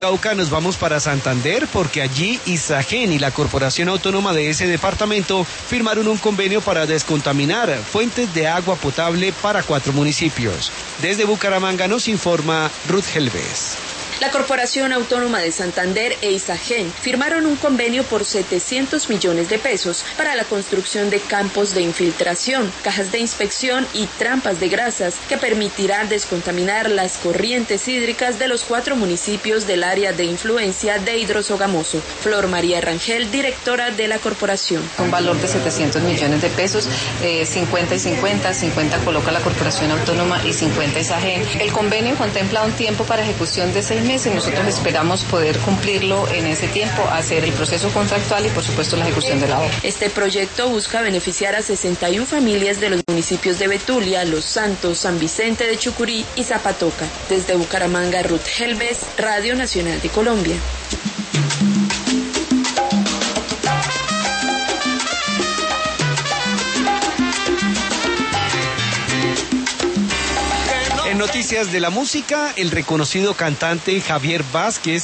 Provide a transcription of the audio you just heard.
Cauca nos vamos para Santander porque allí Isagen y la Corporación Autónoma de ese departamento firmaron un convenio para descontaminar fuentes de agua potable para 4 municipios. Desde Bucaramanga nos informa Ruth Helves. La Corporación Autónoma de Santander e Isagen firmaron un convenio por 700 millones de pesos para la construcción de campos de infiltración, cajas de inspección y trampas de grasas que permitirá descontaminar las corrientes hídricas de los 4 municipios del área de influencia de Hidrosogamoso. Flor María Rangel, directora de la corporación. Un valor de 700 millones de pesos, 50 y 50 coloca la Corporación Autónoma y 50 Isagen. El convenio contempla un tiempo para ejecución de 6 meses. Nosotros esperamos poder cumplirlo en ese tiempo, hacer el proceso contractual y por supuesto la ejecución de la obra. Este proyecto busca beneficiar a 61 familias de los municipios de Betulia, Los Santos, San Vicente de Chucurí y Zapatoca. Desde Bucaramanga, Ruth Helves, Radio Nacional de Colombia. En noticias de la música, el reconocido cantante Javier Vázquez